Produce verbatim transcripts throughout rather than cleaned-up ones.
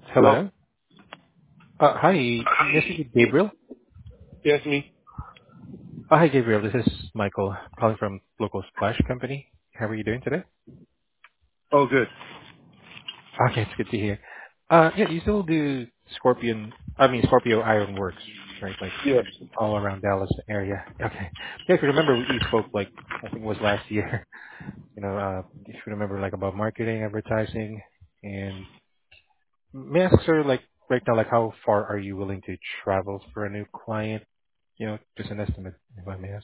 Hello. Hello. Uh, Hi, Mister Gabriel. Yes, me. Uh, Hi, Gabriel. This is Michael calling from Local Splash Company. How are you doing today? Oh, good. Okay, it's good to hear. Uh, Yeah, you still do Scorpion, I mean, Scorpio Iron Works, right? Like Yes. all around Dallas area. Okay. Yeah, if you remember, we we spoke like, I think it was last year, you know, uh, if you remember, like about marketing, advertising, and may I ask, sir, like right now, like how far are you willing to travel for a new client? You know, just an estimate, if I may ask.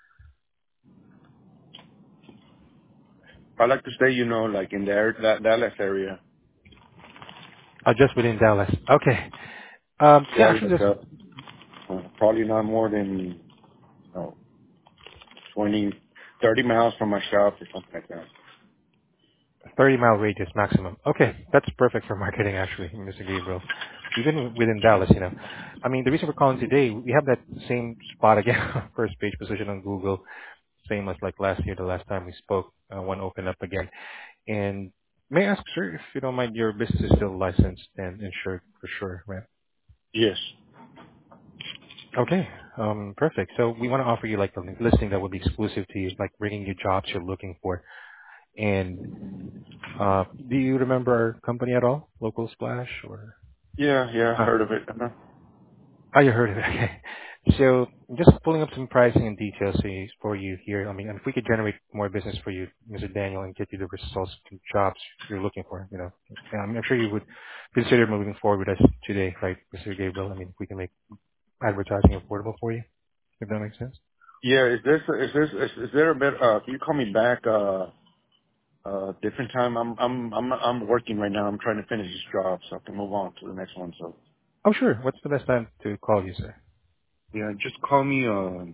I like to stay, you know, like in the air, that Dallas area. Uh, just within Dallas. Okay. Um, yeah, Yeah, actually, like just uh, uh, probably not more than no twenty, thirty miles from my shop or something like that. thirty mile radius maximum. Okay, that's perfect for marketing, actually, Mister Gabriel. Even within Dallas, you know. I mean, the reason we're calling today, we have that same spot again, first page position on Google, same as like last year, the last time we spoke, uh, one opened up again. And may I ask, sir, if you don't mind, your business is still licensed and insured for sure, right? Yes. Okay, um, perfect. So we want to offer you like a listing that would be exclusive to you, like bringing you jobs you're looking for. And Uh, do you remember our company at all? Local Splash or? Yeah, yeah, Uh, heard of it. Uh-huh. oh, you heard of it. Okay. So just pulling up some pricing and details for you for you here. I mean, if we could generate more business for you, Mister Daniel, and get you the results and jobs you're looking for, you know, and I'm I'm sure you would consider moving forward with us today, right, Mister Gabriel? I mean, if we can make advertising affordable for you, if that makes sense. Yeah, is this is this is, is there a bit? Uh, can you call me back? Uh, uh, different time. I'm I'm I'm I'm working right now. I'm trying to finish this job so I can move on to the next one. So Oh, sure. What's the best time to call you, sir? yeah, just call me. Uh,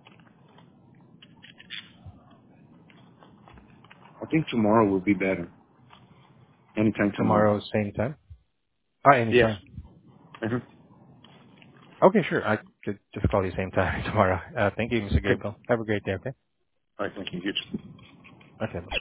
I think tomorrow would be better. Anytime tomorrow. Tomorrow, same time? Ah, Yes. anytime. Mm-hmm. Okay, sure. I could just call you same time tomorrow. Uh, thank you, Mister Okay. Gabriel. Have a great day, okay? All right. Thank you. You too. Okay, bye.